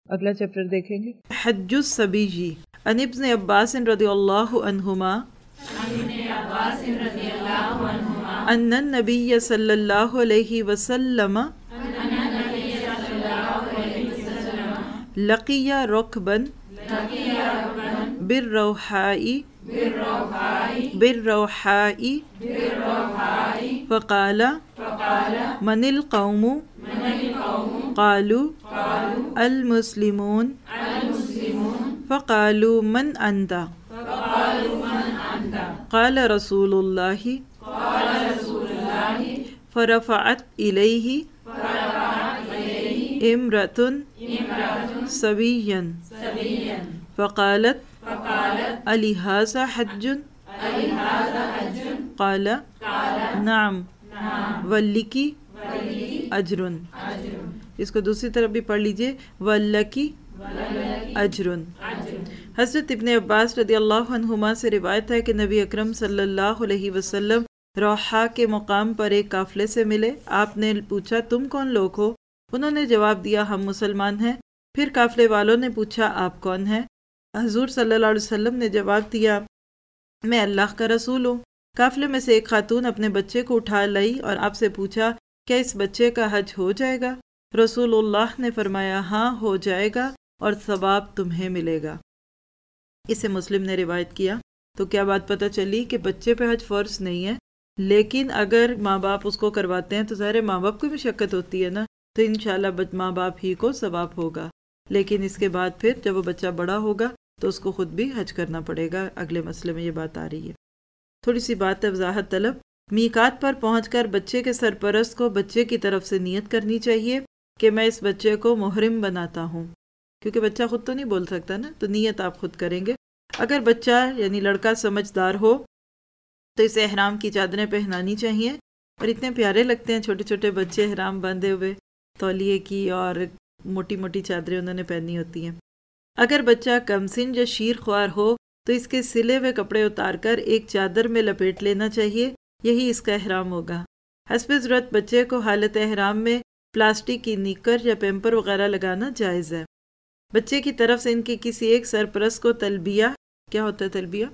اگلا چیپٹر دیکھیں گے. حج الصبی عن ابن عباس رضی اللہ عنہما ان النبی صلی اللہ علیہ وسلم لقی رکبا بالروحاء فقال من القوم قالوا المسلمون فقالوا من انت قال رسول اللہ فرفعت الیہ امرأة صبیا فقالت ألهذا حج قال نعم ولکی اجر. اس کو دوسری طرف بھی پڑھ لیجئے ولکی اجر. حضرت ابن عباس رضی اللہ عنہما سے روایت ہے کہ نبی اکرم صلی اللہ علیہ وسلم روحا کے مقام پر ایک قافلے سے ملے. آپ نے پوچھا تم کون لوگ ہو؟ انہوں نے جواب دیا ہم مسلمان ہیں. پھر قافلے والوں نے پوچھا آپ کون ہیں؟ حضور صلی اللہ علیہ وسلم نے جواب دیا میں اللہ کا رسول ہوں. قافلے میں سے ایک خاتون اپنے بچے کو اٹھا لائی اور آپ سے پوچھا کیا اس بچے کا حج ہو جائے گا؟ رسول اللہ نے فرمایا ہاں ہو جائے گا اور ثواب تمہیں ملے گا. اسے مسلم نے روایت کیا. تو کیا بات پتہ چلی کہ بچے پہ حج فرض نہیں ہے، لیکن اگر ماں باپ اس کو کرواتے ہیں تو ظاہر ماں باپ کو بھی مشقت ہوتی ہے نا، تو انشاءاللہ ماں باپ ہی کو ثواب ہوگا. لیکن اس کے بعد پھر جب وہ بچہ بڑا ہوگا تو اس کو خود بھی حج کرنا پڑے گا. اگلے مسئلے میں یہ بات آ رہی ہے. تھوڑی سی بات ہے وضاحت طلب. میقات پر پہنچ کر بچے کے سرپرست کو بچے کی طرف سے نیت کرنی چاہیے کہ میں اس بچے کو محرم بناتا ہوں، کیونکہ بچہ خود تو نہیں بول سکتا نا، تو نیت آپ خود کریں گے. اگر بچہ یعنی لڑکا سمجھدار ہو تو اسے احرام کی چادریں پہنانی چاہیے. اور اتنے پیارے لگتے ہیں چھوٹے چھوٹے بچے احرام باندھے ہوئے، تولیے کی اور موٹی موٹی چادریں انہوں نے پہنی ہوتی ہیں. اگر بچہ کمسن یا شیر خوار ہو تو اس کے سلے ہوئے کپڑے اتار کر ایک چادر میں لپیٹ لینا چاہیے، یہی اس کا احرام ہوگا. حسب ضرورت بچے کو حالت احرام میں پلاسٹک کی نیکر یا پیمپر وغیرہ لگانا جائز ہے. بچے کی طرف سے ان کے کسی ایک سرپرست کو تلبیہ، کیا ہوتا ہے تلبیہ؟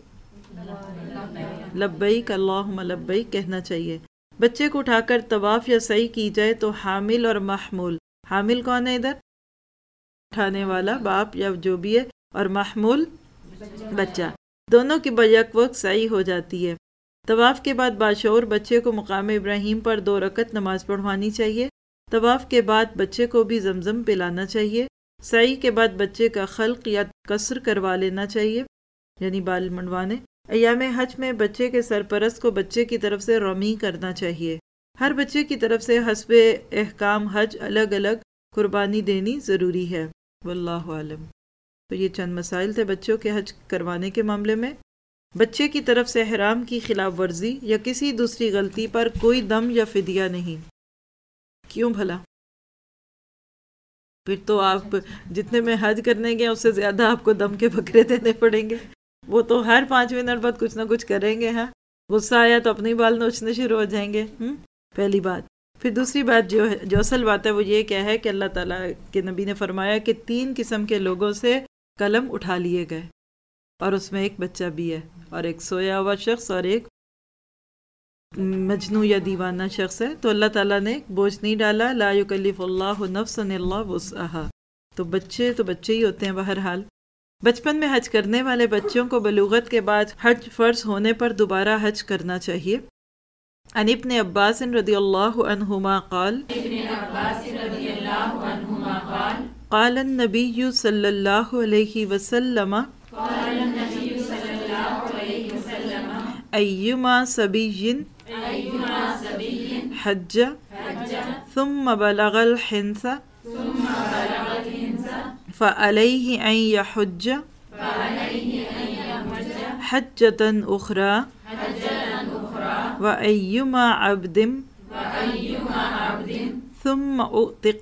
لبیک اللہم لبیک کہنا چاہیے. بچے کو اٹھا کر طواف یا سعی کی جائے تو حامل اور محمول، حامل کون ہے ادھر؟ اٹھانے والا باپ یا جو بھی ہے، اور محمول بچہ، دونوں کی بیک وقت سعی ہو جاتی ہے. طواف کے بعد باشعور بچے کو مقام ابراہیم پر 2 رکعت نماز پڑھوانی چاہیے. طواف کے بعد بچے کو بھی زمزم پلانا چاہیے. سعی کے بعد بچے کا خلق یا قصر کروا لینا چاہیے، یعنی بال منڈوانے. ایام حج میں بچے کے سرپرست کو بچے کی طرف سے رمی کرنا چاہیے. ہر بچے کی طرف سے حسب احکام حج الگ الگ قربانی دینی ضروری ہے. واللہ عالم. تو یہ چند مسائل تھے بچوں کے حج کروانے کے معاملے میں. بچے کی طرف سے احرام کی خلاف ورزی یا کسی دوسری غلطی پر کوئی دم یا فدیہ نہیں. کیوں بھلا؟ پھر تو آپ جتنے میں حج کرنے گے اس سے زیادہ آپ کو دم کے بکرے دینے پڑیں گے. وہ تو ہر 5 منٹ بعد کچھ نہ کچھ کریں گے. ہاں غصہ آیا تو اپنی بال نوچنے شروع ہو جائیں گے. پہلی بات. پھر دوسری بات جو اصل بات ہے وہ یہ کیا ہے کہ اللہ تعالیٰ کے نبی نے فرمایا کہ 3 قسم کے لوگوں سے قلم اٹھا لیے گئے، اور اس میں ایک بچہ بھی ہے، اور ایک سویا ہوا شخص، اور ایک مجنون یا دیوانہ شخص ہے. تو اللہ تعالیٰ نے بوجھ نہیں ڈالا. لا یکلف اللہ نفسا الا وسعہا. تو بچے ہی ہوتے ہیں بہرحال. بچپن میں حج کرنے والے بچوں کو بلوغت کے بعد حج فرض ہونے پر دوبارہ حج کرنا چاہیے. عن ابن عباس رضی اللہ عنہما قال قال النبی صلی اللہ علیہ وسلم ایما صبی حج ثم بلغ الحنث فعلیہ ان یحج حجۃ اخری وَأَيُّمَا عَبْدٍ ثُمَّ أُعْتِقَ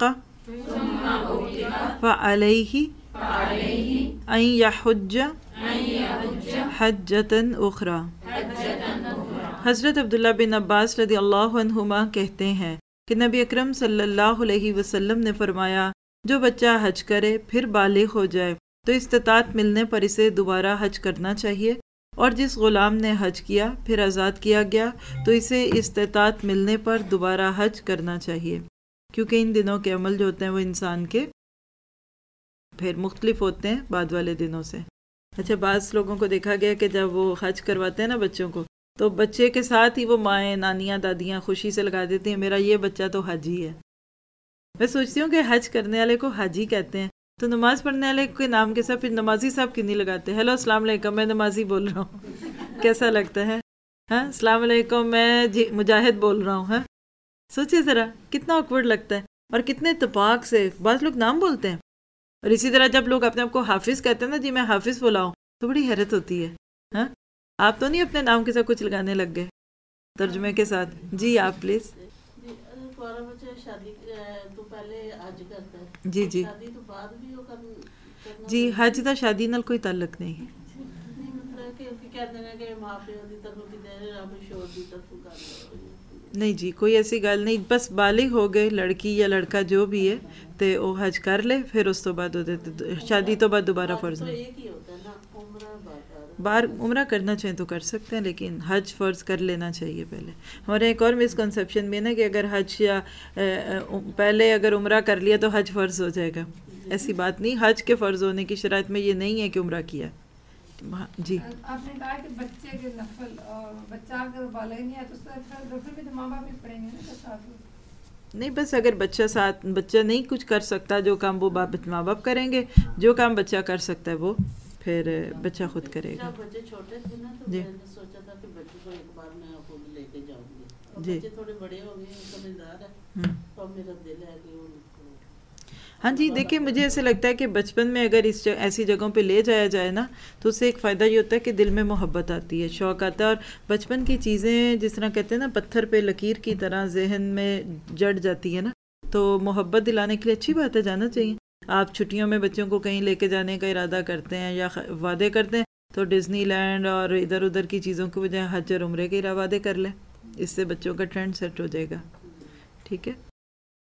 فَعَلَيْهِ أَن يَحُجَّ حَجَّةً أُخْرَى. حضرت عبداللہ بن عباس رضی اللہ عنہما کہتے ہیں کہ نبی اکرم صلی اللہ علیہ وسلم نے فرمایا جو بچہ حج کرے پھر بالغ ہو جائے تو استطاعت ملنے پر اسے دوبارہ حج کرنا چاہیے، اور جس غلام نے حج کیا پھر آزاد کیا گیا تو اسے استطاعت ملنے پر دوبارہ حج کرنا چاہیے، کیونکہ ان دنوں کے عمل جو ہوتے ہیں وہ انسان کے پھر مختلف ہوتے ہیں بعد والے دنوں سے۔ اچھا، بعض لوگوں کو دیکھا گیا کہ جب وہ حج کرواتے ہیں نا بچوں کو، تو بچے کے ساتھ ہی وہ مائیں، نانیاں، دادیاں خوشی سے لگا دیتی ہیں میرا یہ بچہ تو حاجی ہے۔ میں سوچتی ہوں کہ حج کرنے والے کو حاجی کہتے ہیں، تو نماز پڑھنے والے کے نام کے ساتھ پھر نمازی صاحب کیوں نہیں لگاتے؟ ہیلو السلام علیکم، میں نمازی بول رہا ہوں، کیسا لگتا ہے؟ ہاں، السلام علیکم، میں مجاہد بول رہا ہوں۔ ہاں، سوچیے ذرا کتنا آکورڈ لگتا ہے، اور کتنے اتفاق سے بعض لوگ نام بولتے ہیں۔ اور اسی طرح جب لوگ اپنے آپ کو حافظ کہتے ہیں نا، جی میں حافظ بولا ہوں، تو بڑی حیرت ہوتی ہے۔ ہاں، آپ تو نہیں اپنے نام کے ساتھ کچھ لگانے لگ گئے ترجمے کے ساتھ؟ جی آپ پلیز۔ تمہارا بچہ شادی تو پہلے حج کرتا ہے، جی جی شادی تو بعد بھی وہ کرنا جی، حج دا شادی نال کوئی تعلق نہیں۔ نہیں، مطلب کہ کہتے ہیں کہ ماں پیو دی طرف کدھر رب شور دی طرف کر لو۔ نہیں جی، کوئی ایسی گل نہیں، بس بالغ ہو گئے لڑکی یا لڑکا جو بھی ہے تو وہ حج کر لے، پھر اس تو بعد شادی تو بعد دوبارہ فرض نہیں۔ ایک ہی ہوتا ہے نا، عمرہ باہر عمرہ کرنا چاہیں تو کر سکتے ہیں، لیکن حج فرض کر لینا چاہیے پہلے۔ ہمارے ایک اور مسکنسیپشن بھی ہے نا کہ اگر حج یا پہلے اگر عمرہ کر لیا تو حج فرض ہو جائے گا، ایسی بات نہیں۔ حج کے فرض ہونے کی شرائط میں یہ نہیں ہے کہ عمرہ کیا۔ جی آپ نے کہا کہ بچے کے نفل، اور بچہ اگر بالغ نہیں ہے تو اس کا نفل بھی تو ماں باپ ہی پڑھیں گے نا ساتھ؟ نہیں، بس اگر بچہ نہیں کچھ کر سکتا، جو کام وہ ماں باپ کریں گے، جو کام بچہ کر سکتا ہے وہ پھر بچہ خود کرے گا۔ جب بچے چھوٹے تھے نا تو جی میں نے سوچا تھا کہ بچے کو ایک بار میں خود لے کے جاؤں گی، جی بچے تھوڑے بڑے ہو گئے، سمجھدار ہے، تو میرا دل ہے کہ ہاں جی، دیکھیں مجھے ایسے لگتا ہے کہ بچپن میں اگر ایسی جگہوں پہ لے جایا جائے نا تو اس سے ایک فائدہ یہ ہوتا ہے کہ دل میں محبت آتی ہے، شوق آتا ہے، اور بچپن کی چیزیں جس طرح کہتے ہیں نا پتھر پہ لکیر کی طرح ذہن میں جڑ جاتی ہے نا، تو محبت دلانے کے لیے اچھی بات ہے، جانا چاہیے۔ آپ چھٹیوں میں بچوں کو کہیں لے کے جانے کا ارادہ کرتے ہیں یا وعدے کرتے ہیں تو ڈزنی لینڈ اور ادھر ادھر کی چیزوں کی بجائے حج اور عمرے کے وعدے کر لیں، اس سے بچوں کا ٹرینڈ سیٹ ہو جائے گا۔ ٹھیک ہے۔